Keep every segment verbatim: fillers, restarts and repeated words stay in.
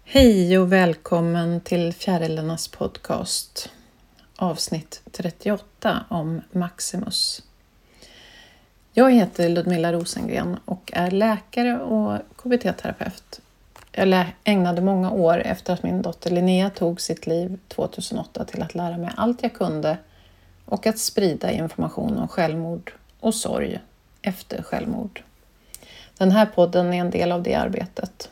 Hej och välkommen till Fjärilarnas podcast, avsnitt trettioåtta om Maximus. Jag heter Ludmilla Rosengren och är läkare och K B T-terapeut. Jag ägnade många år efter att min dotter Linnea tog sitt liv tjugohundraåtta till att lära mig allt jag kunde och att sprida information om självmord och sorg efter självmord. Den här podden är en del av det arbetet.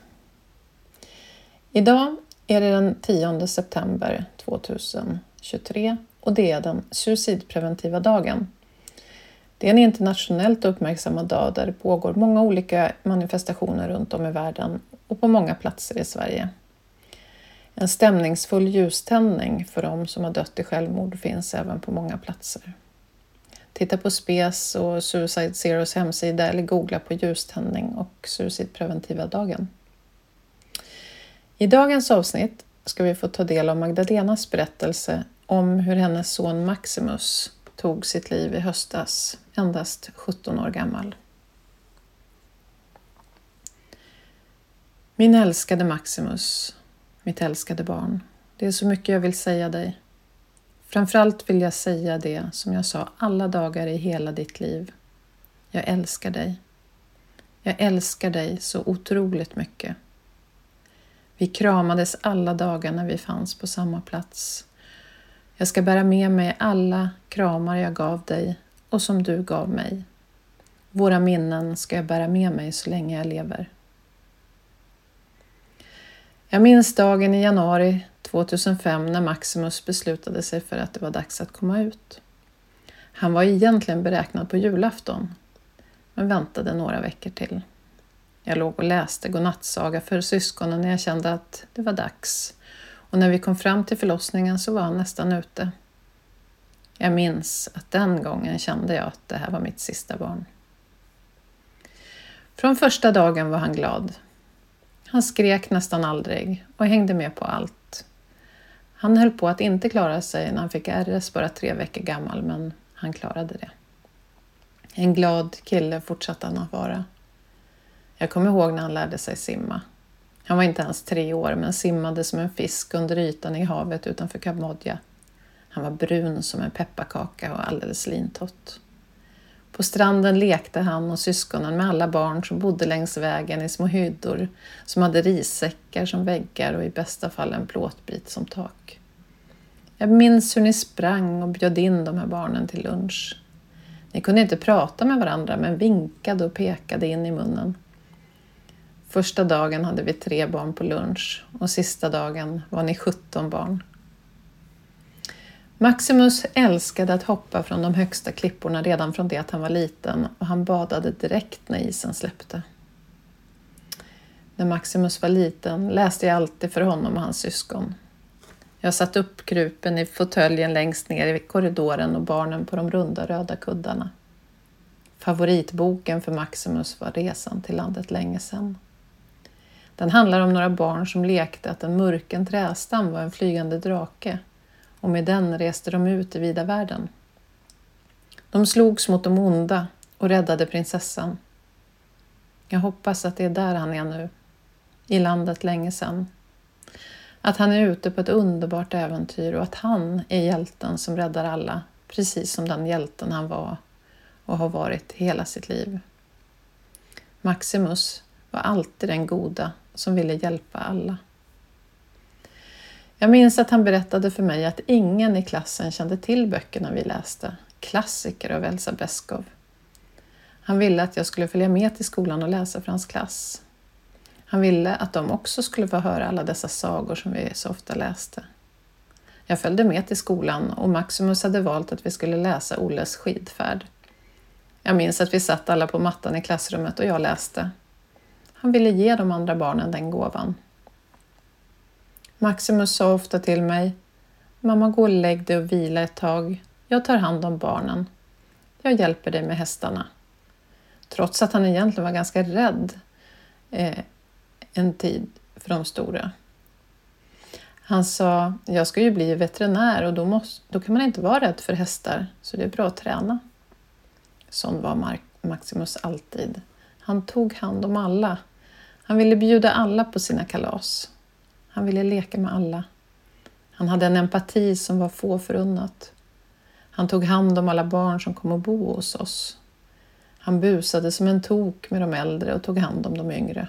Idag är det den tionde september tjugohundratjugotre och det är den suicidpreventiva dagen. Det är en internationellt uppmärksammad dag där det pågår många olika manifestationer runt om i världen och på många platser i Sverige. En stämningsfull ljuständning för de som har dött i självmord finns även på många platser. Titta på S P E S och Suicide Zeros hemsida eller googla på ljuständning och suicidpreventiva dagen. I dagens avsnitt ska vi få ta del av Magdalenas berättelse om hur hennes son Maximus tog sitt liv i höstas, endast sjutton år gammal. Min älskade Maximus, mitt älskade barn, det är så mycket jag vill säga dig. Framförallt vill jag säga det som jag sa alla dagar i hela ditt liv. Jag älskar dig. Jag älskar dig så otroligt mycket. Vi kramades alla dagar när vi fanns på samma plats. Jag ska bära med mig alla kramar jag gav dig och som du gav mig. Våra minnen ska jag bära med mig så länge jag lever. Jag minns dagen i januari tvåtusenfem när Maximus beslutade sig för att det var dags att komma ut. Han var egentligen beräknad på julafton, men väntade några veckor till. Jag låg och läste godnattsaga för syskonen när jag kände att det var dags. Och när vi kom fram till förlossningen så var han nästan ute. Jag minns att den gången kände jag att det här var mitt sista barn. Från första dagen var han glad. Han skrek nästan aldrig och hängde med på allt. Han höll på att inte klara sig när han fick R S bara tre veckor gammal, men han klarade det. En glad kille fortsatte han att vara. Jag kommer ihåg när han lärde sig simma. Han var inte ens tre år men simmade som en fisk under ytan i havet utanför Kambodja. Han var brun som en pepparkaka och alldeles lintott. På stranden lekte han och syskonen med alla barn som bodde längs vägen i små hyddor som hade rissäckar som väggar och i bästa fall en plåtbit som tak. Jag minns hur ni sprang och bjöd in de här barnen till lunch. Ni kunde inte prata med varandra men vinkade och pekade in i munnen. Första dagen hade vi tre barn på lunch och sista dagen var ni sjutton barn. Maximus älskade att hoppa från de högsta klipporna redan från det att han var liten och han badade direkt när isen släppte. När Maximus var liten läste jag alltid för honom och hans syskon. Jag satt upp krupen i fåtöljen längst ner i korridoren och barnen på de runda röda kuddarna. Favoritboken för Maximus var Resan till landet länge sedan. Den handlar om några barn som lekte att en mörken trästam var en flygande drake och med den reste de ut i vida världen. De slogs mot de onda och räddade prinsessan. Jag hoppas att det är där han är nu, i landet länge sedan. Att han är ute på ett underbart äventyr och att han är hjälten som räddar alla, precis som den hjälten han var och har varit hela sitt liv. Maximus var alltid den goda som ville hjälpa alla. Jag minns att han berättade för mig att ingen i klassen kände till böckerna vi läste, klassiker av Elsa Beskow. Han ville att jag skulle följa med till skolan och läsa för hans klass. Han ville att de också skulle få höra alla dessa sagor som vi så ofta läste. Jag följde med till skolan och Maximus hade valt att vi skulle läsa Olles skidfärd. Jag minns att vi satt alla på mattan i klassrummet och jag läste. Han ville ge de andra barnen den gåvan. Maximus sa ofta till mig: mamma, gå och lägg dig och vila ett tag. Jag tar hand om barnen. Jag hjälper dig med hästarna. Trots att han egentligen var ganska rädd eh, en tid för de stora. Han sa: jag ska ju bli veterinär och då, måste, då kan man inte vara rädd för hästar, så det är bra att träna. Sån var Maximus alltid. Han tog hand om alla. Han ville bjuda alla på sina kalas. Han ville leka med alla. Han hade en empati som var få förunnat. Han tog hand om alla barn som kom och bo hos oss. Han busade som en tok med de äldre och tog hand om de yngre.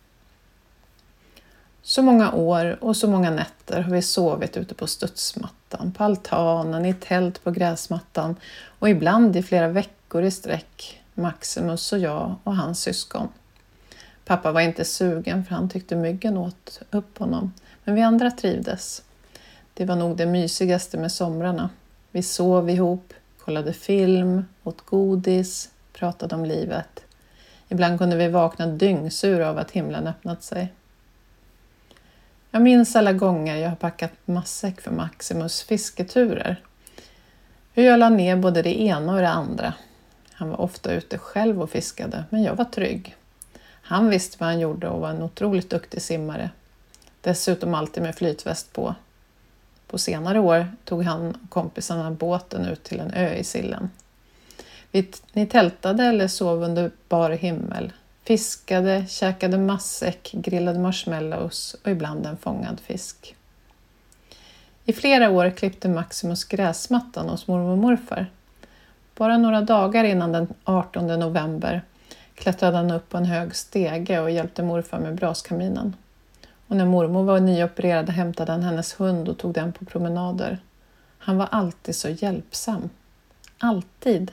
Så många år och så många nätter har vi sovit ute på studsmattan, på altanen, i tält på gräsmattan och ibland i flera veckor i sträck, Maximus och jag och hans syskon. Pappa var inte sugen för han tyckte myggen åt upp honom, men vi andra trivdes. Det var nog det mysigaste med somrarna. Vi sov ihop, kollade film, åt godis, pratade om livet. Ibland kunde vi vakna dyngsur av att himlen öppnat sig. Jag minns alla gånger jag har packat matsäck för Maximus fisketurer. Hur jag la ner både det ena och det andra. Han var ofta ute själv och fiskade, men jag var trygg. Han visste vad han gjorde och var en otroligt duktig simmare. Dessutom alltid med flytväst på. På senare år tog han och kompisarna båten ut till en ö i Sillen. Vi ni tältade eller sov under bar himmel. Fiskade, käkade matsäck, grillade marshmallows och ibland en fångad fisk. I flera år klippte Maximus gräsmattan hos mormor och morfar. Bara några dagar innan den artonde november klättrade han upp på en hög stege och hjälpte morfar med braskaminen. Och när mormor var nyopererad hämtade han hennes hund och tog den på promenader. Han var alltid så hjälpsam. Alltid.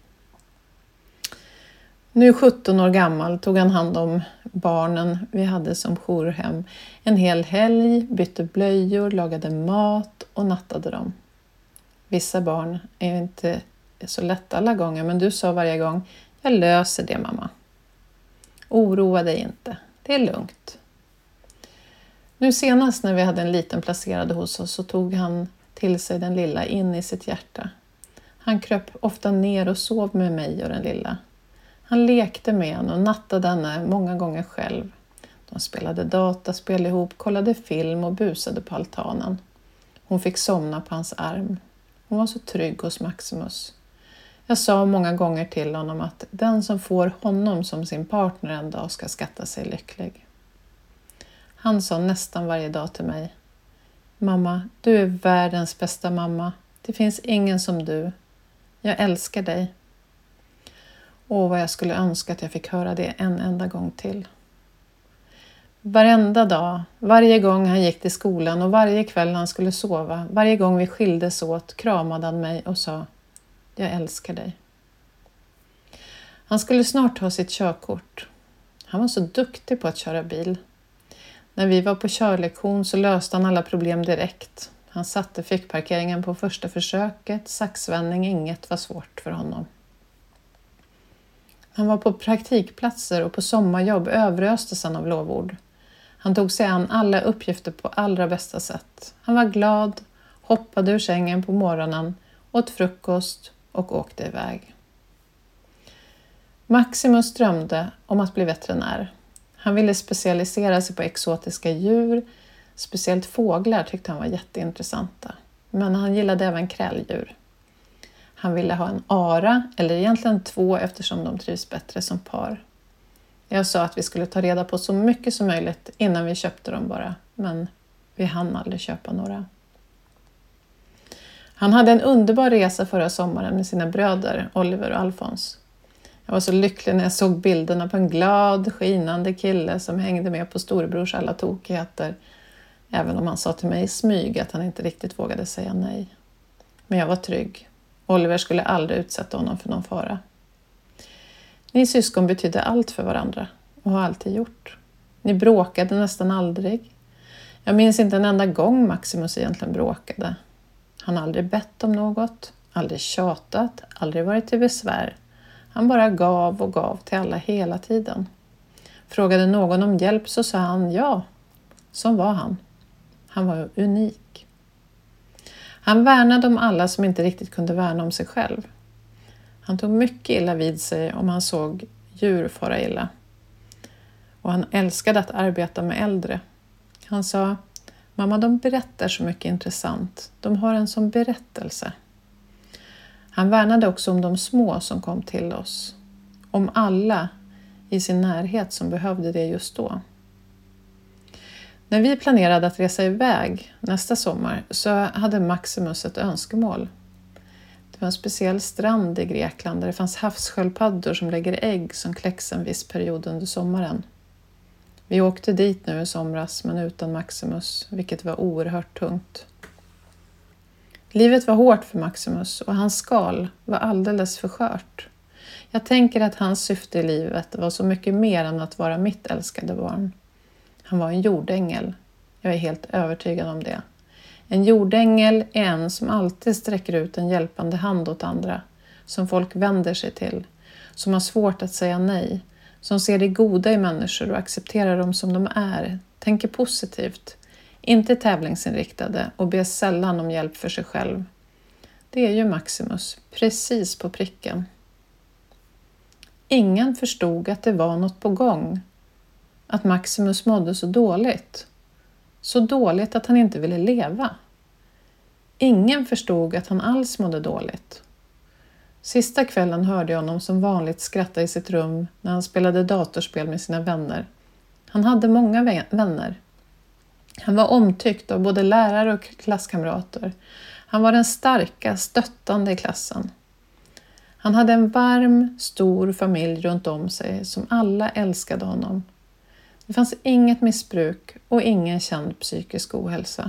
Nu sjutton år gammal tog han hand om barnen vi hade som jourhem. En hel helg, bytte blöjor, lagade mat och nattade dem. Vissa barn är inte så lätta alla gånger, men du sa varje gång, jag löser det mamma. Oroa dig inte, det är lugnt. Nu senast när vi hade en liten placerad hos oss så tog han till sig den lilla in i sitt hjärta. Han kröp ofta ner och sov med mig och den lilla. Han lekte med henne och nattade henne många gånger själv. De spelade dataspel ihop, kollade film och busade på altanen. Hon fick somna på hans arm. Hon var så trygg hos Maximus. Jag sa många gånger till honom att den som får honom som sin partner en dag ska skatta sig lycklig. Han sa nästan varje dag till mig, mamma, du är världens bästa mamma. Det finns ingen som du. Jag älskar dig. Åh, vad jag skulle önska att jag fick höra det en enda gång till. Varenda dag, varje gång han gick till skolan och varje kväll han skulle sova, varje gång vi skildes åt kramade han mig och sa, jag älskar dig. Han skulle snart ta sitt körkort. Han var så duktig på att köra bil. När vi var på körlektion så löste han alla problem direkt. Han satte fickparkeringen på första försöket, saxvändning, inget var svårt för honom. Han var på praktikplatser och på sommarjobb överöstes han av lovord. Han tog sig an alla uppgifter på allra bästa sätt. Han var glad, hoppade ur sängen på morgonen, åt frukost och åkte iväg. Maximus drömde om att bli veterinär. Han ville specialisera sig på exotiska djur, speciellt fåglar tyckte han var jätteintressanta. Men han gillade även krälldjur. Han ville ha en ara, eller egentligen två eftersom de trivs bättre som par. Jag sa att vi skulle ta reda på så mycket som möjligt innan vi köpte dem bara, men vi hann aldrig köpa några. Han hade en underbar resa förra sommaren med sina bröder, Oliver och Alfons. Jag var så lycklig när jag såg bilderna på en glad, skinande kille som hängde med på storebrors alla tokigheter, även om han sa till mig i smyg att han inte riktigt vågade säga nej. Men jag var trygg. Oliver skulle aldrig utsätta honom för någon fara. Ni syskon betydde allt för varandra och har alltid gjort. Ni bråkade nästan aldrig. Jag minns inte en enda gång Maximus egentligen bråkade. Han har aldrig bett om något, aldrig tjatat, aldrig varit till besvär. Han bara gav och gav till alla hela tiden. Frågade någon om hjälp så sa han ja. Som var han. Han var unik. Han värnade om alla som inte riktigt kunde värna om sig själv. Han tog mycket illa vid sig om han såg djur fara illa. Och han älskade att arbeta med äldre. Han sa, mamma, de berättar så mycket intressant. De har en sån berättelse. Han värnade också om de små som kom till oss. Om alla i sin närhet som behövde det just då. När vi planerade att resa iväg nästa sommar så hade Maximus ett önskemål. Det var en speciell strand i Grekland där det fanns havssköldpaddor som lägger ägg som kläcks en viss period under sommaren. Vi åkte dit nu i somras men utan Maximus, vilket var oerhört tungt. Livet var hårt för Maximus och hans skal var alldeles för skört. Jag tänker att hans syfte i livet var så mycket mer än att vara mitt älskade barn. Han var en jordängel. Jag är helt övertygad om det. En jordängel är en som alltid sträcker ut en hjälpande hand åt andra, som folk vänder sig till, som har svårt att säga nej, som ser det goda i människor och accepterar dem som de är, tänker positivt, inte tävlingsinriktade och ber sällan om hjälp för sig själv. Det är ju Maximus, precis på pricken. Ingen förstod att det var något på gång, att Maximus mådde så dåligt. Så dåligt att han inte ville leva. Ingen förstod att han alls mådde dåligt. Sista kvällen hörde jag honom som vanligt skratta i sitt rum när han spelade datorspel med sina vänner. Han hade många vänner. Han var omtyckt av både lärare och klasskamrater. Han var den starka, stöttande i klassen. Han hade en varm, stor familj runt om sig som alla älskade honom. Det fanns inget missbruk och ingen känd psykisk ohälsa.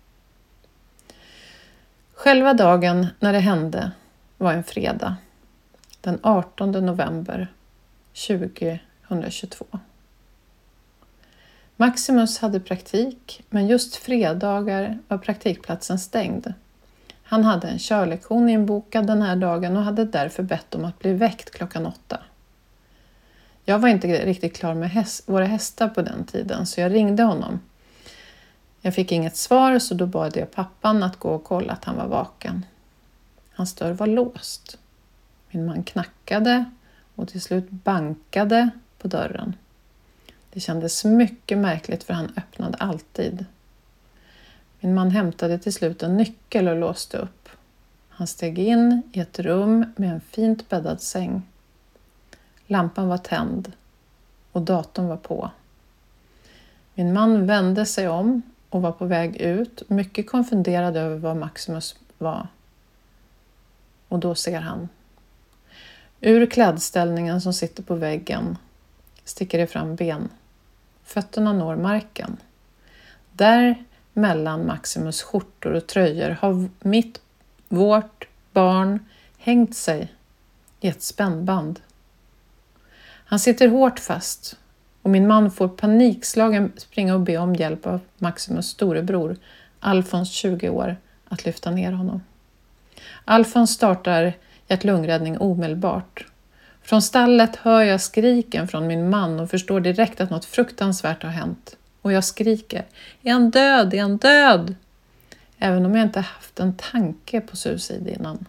Själva dagen när det hände var en fredag, den artonde november tjugohundratjugotvå. Maximus hade praktik, men just fredagar var praktikplatsen stängd. Han hade en körlektion inbokad den här dagen och hade därför bett om att bli väckt klockan åtta. Jag var inte riktigt klar med häst, våra hästar på den tiden så jag ringde honom. Jag fick inget svar så då bad jag pappan att gå och kolla att han var vaken. Hans dörr var låst. Min man knackade och till slut bankade på dörren. Det kändes mycket märkligt för han öppnade alltid. Min man hämtade till slut en nyckel och låste upp. Han steg in i ett rum med en fint bäddad säng. Lampan var tänd och datorn var på. Min man vände sig om och var på väg ut, mycket konfunderad över vad Maximus var. Och då ser han. Ur klädställningen som sitter på väggen sticker det fram ben. Fötterna når marken. Där mellan Maximus skjortor och tröjor har mitt, vårt barn hängt sig i ett spännband. Han sitter hårt fast och min man får panikslagen springa och be om hjälp av Maximus storebror, Alfons tjugo år, att lyfta ner honom. Alfons startar hjärt-lungräddning omedelbart. Från stallet hör jag skriken från min man och förstår direkt att något fruktansvärt har hänt. Och jag skriker, är han död, är han död? Även om jag inte haft en tanke på suicid innan.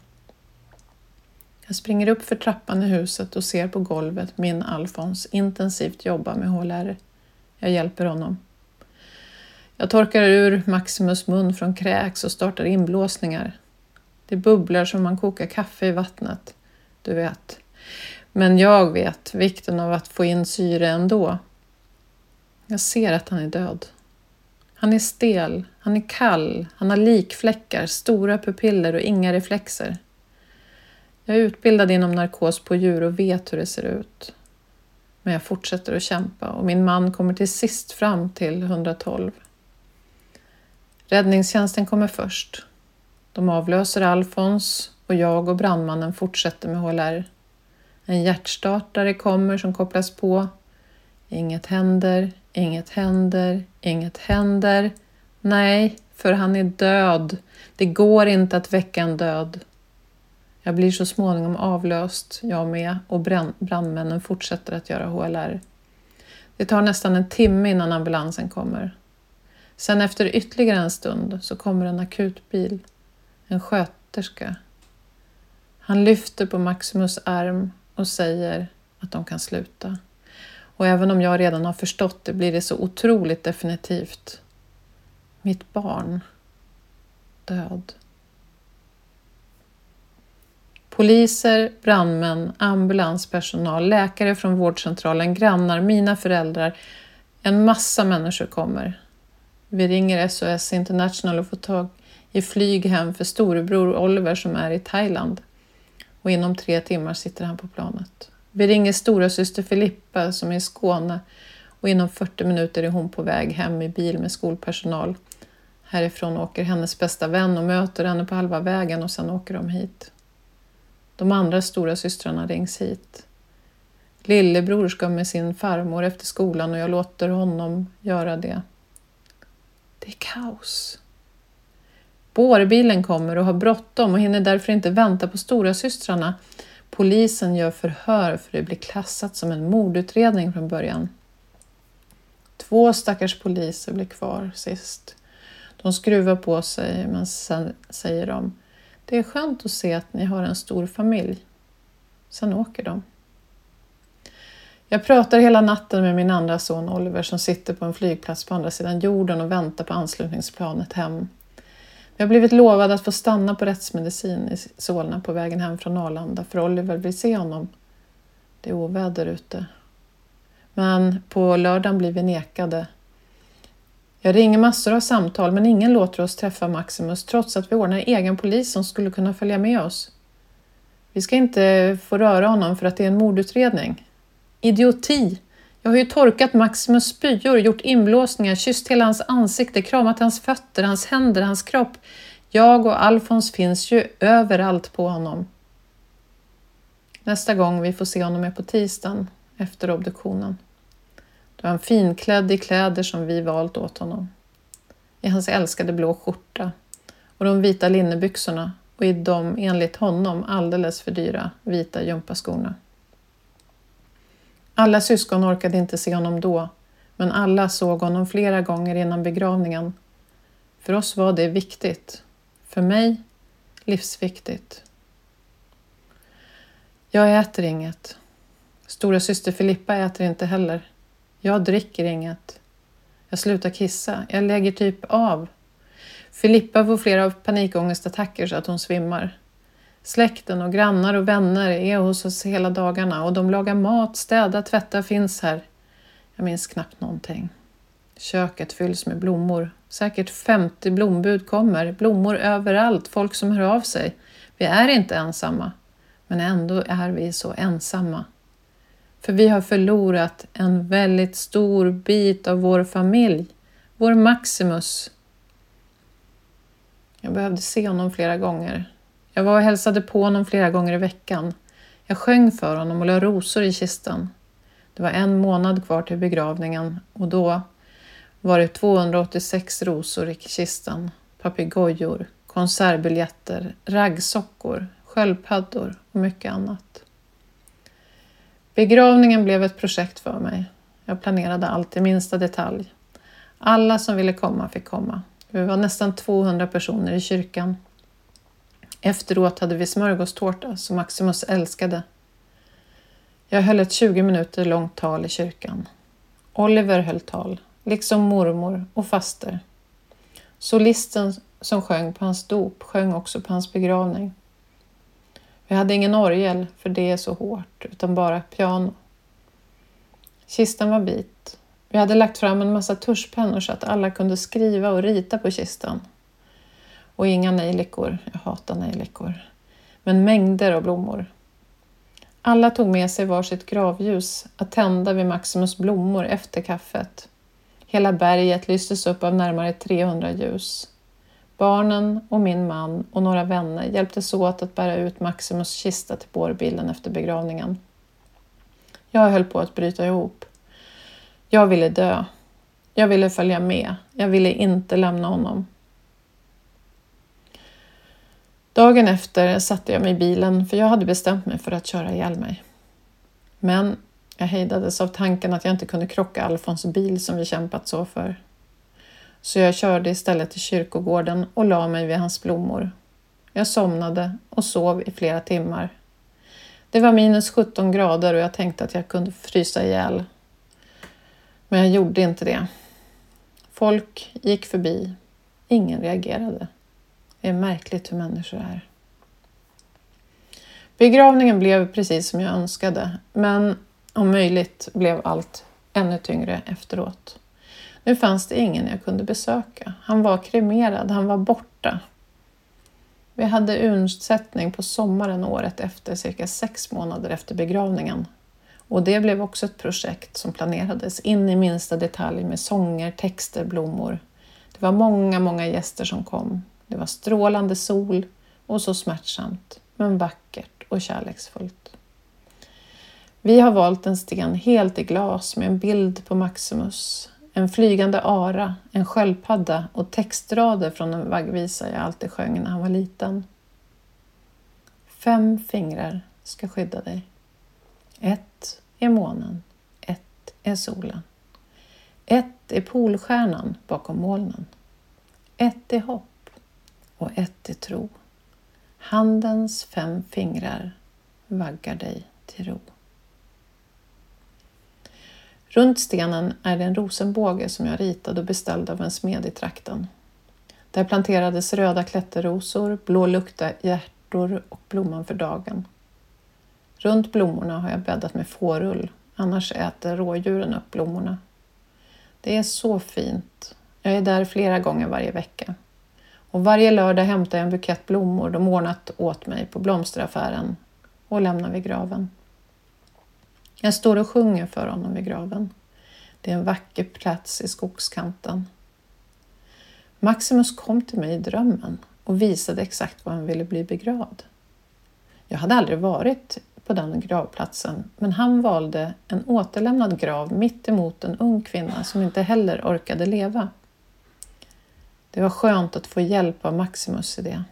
Jag springer upp för trappan i huset och ser på golvet min Alfons intensivt jobba med H L R. Jag hjälper honom. Jag torkar ur Maximus mun från kräks och startar inblåsningar. Det bubblar som man kokar kaffe i vattnet, du vet. Men jag vet vikten av att få in syre ändå. Jag ser att han är död. Han är stel, han är kall, han har likfläckar, stora pupiller och inga reflexer. Jag är utbildad inom narkos på djur och vet hur det ser ut. Men jag fortsätter att kämpa och min man kommer till sist fram till etthundratolv. Räddningstjänsten kommer först. De avlöser Alfons och jag och brandmannen fortsätter med H L R. En hjärtstartare kommer som kopplas på. Inget händer, inget händer, inget händer. Nej, för han är död. Det går inte att väcka en död. Jag blir så småningom avlöst, jag med, och brandmännen fortsätter att göra H L R. Det tar nästan en timme innan ambulansen kommer. Sen efter ytterligare en stund så kommer en akutbil, en sköterska. Han lyfter på Maximus arm och säger att de kan sluta. Och även om jag redan har förstått det blir det så otroligt definitivt. Mitt barn, död. Poliser, brandmän, ambulanspersonal, läkare från vårdcentralen, grannar, mina föräldrar. En massa människor kommer. Vi ringer S O S International och får tag i flyg hem för storebror Oliver som är i Thailand. Och inom tre timmar sitter han på planet. Vi ringer stora syster Filippa som är i Skåne och inom fyrtio minuter är hon på väg hem i bil med skolpersonal. Härifrån åker hennes bästa vän och möter henne på halva vägen och sen åker de hit. De andra stora systrarna rings hit. Lillebror ska med sin farmor efter skolan och jag låter honom göra det. Det är kaos. Bårbilen kommer och har bråttom och hinner därför inte vänta på stora systrarna. Polisen gör förhör för det blir klassat som en mordutredning från början. Två stackars poliser blir kvar sist. De skruvar på sig men sen säger de: det är skönt att se att ni har en stor familj. Sen åker de. Jag pratar hela natten med min andra son Oliver som sitter på en flygplats på andra sidan jorden och väntar på anslutningsplanet hem. Vi har blivit lovade att få stanna på rättsmedicin i Solna på vägen hem från Arlanda för Oliver vill se honom. Det är oväder ute. Men på lördagen blir vi nekade. Jag ringer massor av samtal men ingen låter oss träffa Maximus trots att vi ordnar egen polis som skulle kunna följa med oss. Vi ska inte få röra honom för att det är en mordutredning. Idioti! Jag har ju torkat Maximus spyor, gjort inblåsningar, kysst hela hans ansikte, kramat hans fötter, hans händer, hans kropp. Jag och Alfons finns ju överallt på honom. Nästa gång vi får se honom är på tisdagen efter obduktionen. Då är han finklädd i kläder som vi valt åt honom. I hans älskade blå skjorta och de vita linnebyxorna och i de enligt honom alldeles för dyra vita gympaskorna. Alla syskon orkade inte se honom då, men alla såg honom flera gånger innan begravningen. För oss var det viktigt. För mig, livsviktigt. Jag äter inget. Stora syster Filippa äter inte heller. Jag dricker inget. Jag slutar kissa. Jag lägger typ av. Filippa får flera panikångestattacker så att hon svimmar. Släkten och grannar och vänner är hos oss hela dagarna och de lagar mat, städar, tvättar, finns här. Jag minns knappt någonting. Köket fylls med blommor. Säkert femtio blombud kommer. Blommor överallt. Folk som hör av sig. Vi är inte ensamma. Men ändå är vi så ensamma. För vi har förlorat en väldigt stor bit av vår familj. Vår Maximus. Jag behövde se honom flera gånger. Jag var och hälsade på honom flera gånger i veckan. Jag sjöng för honom och la rosor i kistan. Det var en månad kvar till begravningen och då var det tvåhundraåttiosex rosor i kistan. Papegojor, konservbiljetter, raggsockor, sköldpaddor och mycket annat. Begravningen blev ett projekt för mig. Jag planerade allt i minsta detalj. Alla som ville komma fick komma. Vi var nästan tvåhundra personer i kyrkan. Efteråt hade vi smörgåstårta som Maximus älskade. Jag höll ett tjugo minuter långt tal i kyrkan. Oliver höll tal, liksom mormor och faster. Solisten som sjöng på hans dop sjöng också på hans begravning. Vi hade ingen orgel för det är så hårt, utan bara piano. Kistan var vit. Vi hade lagt fram en massa tuschpennor så att alla kunde skriva och rita på kistan. Och inga nejlikor, jag hatar nejlikor. Men mängder av blommor. Alla tog med sig varsitt gravljus att tända vid Maximus blommor efter kaffet. Hela berget lystes upp av närmare trehundra ljus. Barnen och min man och några vänner hjälptes åt att bära ut Maximus kista till bårbilen efter begravningen. Jag höll på att bryta ihop. Jag ville dö. Jag ville följa med. Jag ville inte lämna honom. Dagen efter satte jag mig i bilen för jag hade bestämt mig för att köra ihjäl mig. Men jag hejdades av tanken att jag inte kunde krocka Alfons bil som vi kämpat så för. Så jag körde istället till kyrkogården och la mig vid hans blommor. Jag somnade och sov i flera timmar. Det var minus sjutton grader och jag tänkte att jag kunde frysa ihjäl. Men jag gjorde inte det. Folk gick förbi. Ingen reagerade. Det är märkligt hur människor är. Begravningen blev precis som jag önskade. Men om möjligt blev allt ännu tyngre efteråt. Nu fanns det ingen jag kunde besöka. Han var kremerad, han var borta. Vi hade undsättning på sommaren året efter, cirka sex månader efter begravningen. Och det blev också ett projekt som planerades in i minsta detalj med sånger, texter, blommor. Det var många, många gäster som kom. Det var strålande sol och så smärtsamt, men vackert och kärleksfullt. Vi har valt en sten helt i glas med en bild på Maximus, en flygande ara, en sköldpadda och textrader från en vaggvisa jag alltid sjöng när han var liten. Fem fingrar ska skydda dig. Ett är månen, ett är solen. Ett är polstjärnan bakom molnen. Ett är hopp och ett är tro. Handens fem fingrar vaggar dig till ro. Runt stenen är det en rosenbåge som jag ritade och beställde av en smed i trakten. Där planterades röda klätterrosor, blå lukta hjärtor och blomman för dagen. Runt blommorna har jag bäddat med fårull, annars äter rådjuren upp blommorna. Det är så fint. Jag är där flera gånger varje vecka. Och varje lördag hämtar jag en bukett blommor de ordnat åt mig på blomsteraffären och lämnar vid graven. Jag står och sjunger för honom vid graven. Det är en vacker plats i skogskanten. Maximus kom till mig i drömmen och visade exakt var han ville bli begravd. Jag hade aldrig varit på den gravplatsen, men han valde en återlämnad grav mitt emot en ung kvinna som inte heller orkade leva. Det var skönt att få hjälp av Maximus i det.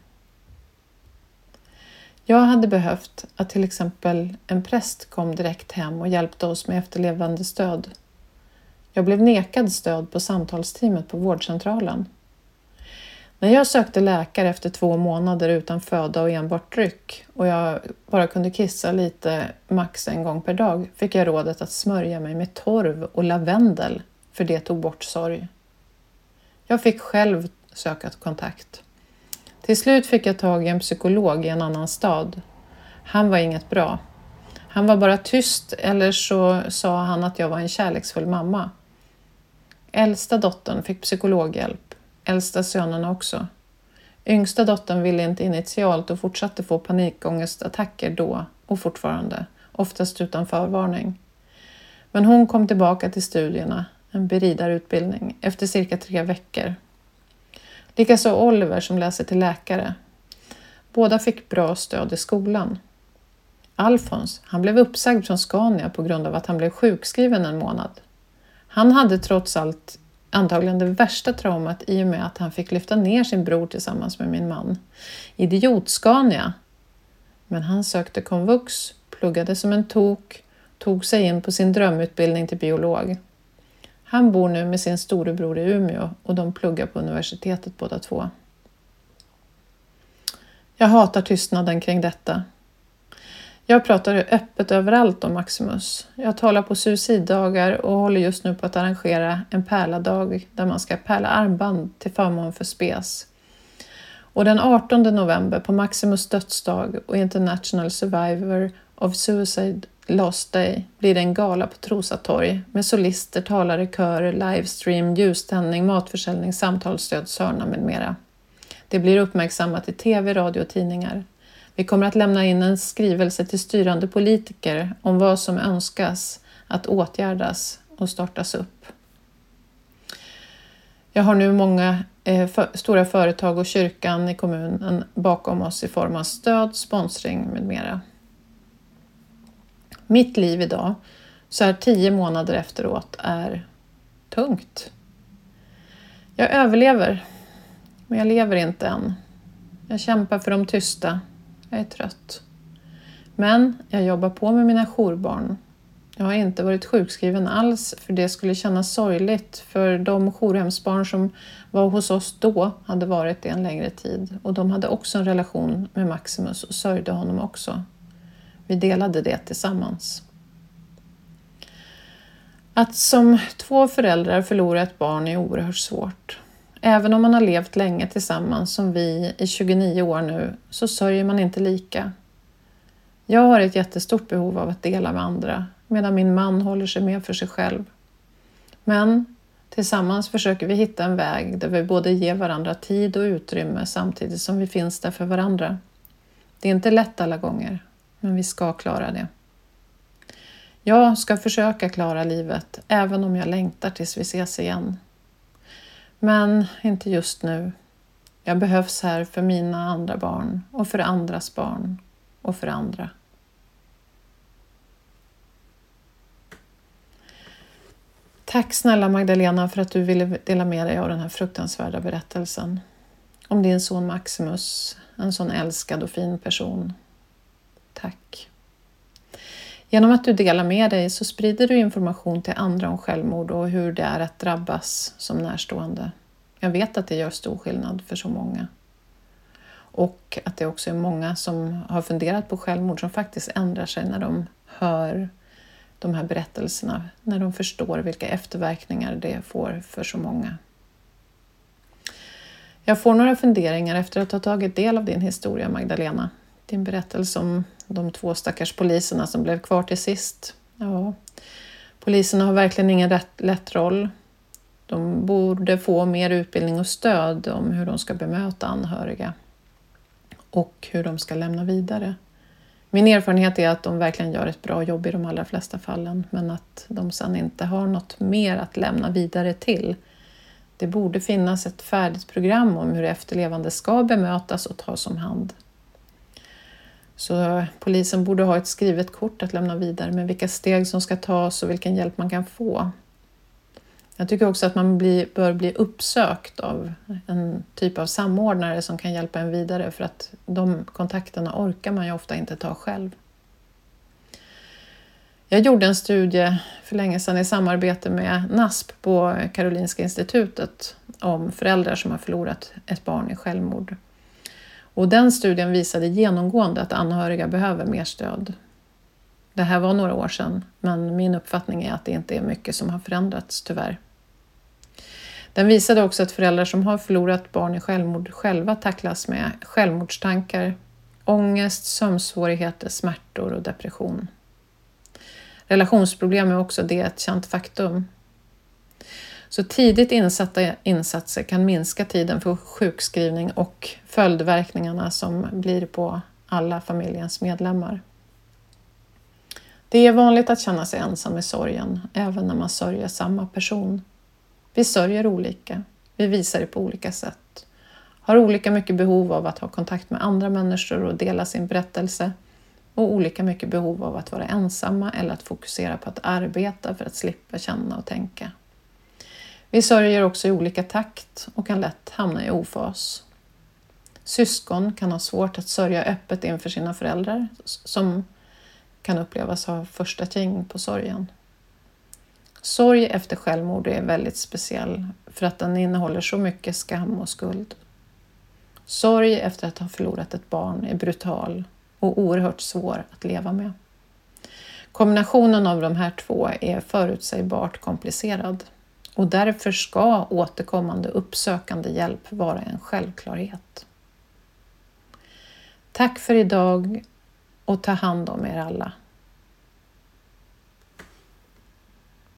Jag hade behövt att till exempel en präst kom direkt hem och hjälpte oss med efterlevande stöd. Jag blev nekad stöd på samtalsteamet på vårdcentralen. När jag sökte läkare efter två månader utan föda och enbart dryck och jag bara kunde kissa lite max en gång per dag fick jag rådet att smörja mig med torv och lavendel, för det tog bort sorg. Jag fick själv söka kontakt. Till slut fick jag tag i en psykolog i en annan stad. Han var inget bra. Han var bara tyst, eller så sa han att jag var en kärleksfull mamma. Äldsta dottern fick psykologhjälp. Äldsta sönerna också. Yngsta dottern ville inte initialt och fortsatte få panikångestattacker då och fortfarande, oftast utan förvarning. Men hon kom tillbaka till studierna, en beridarutbildning, efter cirka tre veckor. Likaså Oliver som läser till läkare. Båda fick bra stöd i skolan. Alfons, han blev uppsagd från Scania på grund av att han blev sjukskriven en månad. Han hade trots allt antagligen det värsta traumat i och med att han fick lyfta ner sin bror tillsammans med min man. Idiot Scania. Men han sökte komvux, pluggade som en tok, tog sig in på sin drömutbildning till biolog. Han bor nu med sin storebror i Umeå och de pluggar på universitetet båda två. Jag hatar tystnaden kring detta. Jag pratar öppet överallt om Maximus. Jag talar på suiciddagar och håller just nu på att arrangera en pärladag där man ska pärla armband till förmån för spes. Och den artonde november på Maximus dödsdag och International Survivor of Suicide Lost Day blir det en gala på Trosa torg med solister, talare, körer, livestream, ljuständning, matförsäljning, samtalsstöd, sörna med mera. Det blir uppmärksammat i tv, radio och tidningar. Vi kommer att lämna in en skrivelse till styrande politiker om vad som önskas att åtgärdas och startas upp. Jag har nu många eh, för, stora företag och kyrkan i kommunen bakom oss i form av stöd, sponsring med mera. Mitt liv idag, så här tio månader efteråt, är tungt. Jag överlever, men jag lever inte än. Jag kämpar för de tysta. Jag är trött. Men jag jobbar på med mina jourbarn. Jag har inte varit sjukskriven alls, för det skulle kännas sorgligt för de jourhemsbarn som var hos oss då hade varit det en längre tid. Och de hade också en relation med Maximus och sörjde honom också. Vi delade det tillsammans. Att som två föräldrar förlora ett barn är oerhört svårt. Även om man har levt länge tillsammans som vi i tjugonio år nu, så sörjer man inte lika. Jag har ett jättestort behov av att dela med andra, medan min man håller sig med för sig själv. Men Tillsammans försöker vi hitta en väg där vi både ger varandra tid och utrymme samtidigt som vi finns där för varandra. Det är inte lätt alla gånger, men vi ska klara det. Jag ska försöka klara livet även om jag längtar tills vi ses igen. Men inte just nu. Jag behövs här för mina andra barn och för andras barn och för andra. Tack snälla Magdalena för att du ville dela med dig av den här fruktansvärda berättelsen. Om din son Maximus, en sån älskad och fin person. Tack. Genom att du delar med dig så sprider du information till andra om självmord och hur det är att drabbas som närstående. Jag vet att det gör stor skillnad för så många. Och att det också är många som har funderat på självmord som faktiskt ändrar sig när de hör de här berättelserna. När de förstår vilka efterverkningar det får för så många. Jag får några funderingar efter att ha tagit del av din historia, Magdalena. Din berättelse om de två stackars poliserna som blev kvar till sist. Ja, poliserna har verkligen ingen rätt, lätt roll. De borde få mer utbildning och stöd om hur de ska bemöta anhöriga. Och hur de ska lämna vidare. Min erfarenhet är att de verkligen gör ett bra jobb i de allra flesta fallen. Men att de sedan inte har något mer att lämna vidare till. Det borde finnas ett färdigt program om hur efterlevande ska bemötas och tas om hand. Så polisen borde ha ett skrivet kort att lämna vidare med vilka steg som ska tas och vilken hjälp man kan få. Jag tycker också att man blir, bör bli uppsökt av en typ av samordnare som kan hjälpa en vidare för att de kontakterna orkar man ju ofta inte ta själv. Jag gjorde en studie för länge sedan i samarbete med N A S P på Karolinska institutet om föräldrar som har förlorat ett barn i självmord. Och den studien visade genomgående att anhöriga behöver mer stöd. Det här var några år sedan, men min uppfattning är att det inte är mycket som har förändrats tyvärr. Den visade också att föräldrar som har förlorat barn i självmord själva tacklas med självmordstankar, ångest, sömnsvårigheter, smärtor och depression. Relationsproblem är också det ett känt faktum. Så tidigt insatta insatser kan minska tiden för sjukskrivning och följdverkningarna som blir på alla familjens medlemmar. Det är vanligt att känna sig ensam i sorgen, även när man sörjer samma person. Vi sörjer olika, vi visar det på olika sätt. Har olika mycket behov av att ha kontakt med andra människor och dela sin berättelse. Och olika mycket behov av att vara ensamma eller att fokusera på att arbeta för att slippa känna och tänka. Vi sörjer också i olika takt och kan lätt hamna i ofas. Syskon kan ha svårt att sörja öppet inför sina föräldrar som kan upplevas ha första ting på sorgen. Sorg efter självmord är väldigt speciell för att den innehåller så mycket skam och skuld. Sorg efter att ha förlorat ett barn är brutal och oerhört svår att leva med. Kombinationen av de här två är förutsägbart komplicerad och därför ska återkommande uppsökande hjälp vara en självklarhet. Tack för idag och ta hand om er alla.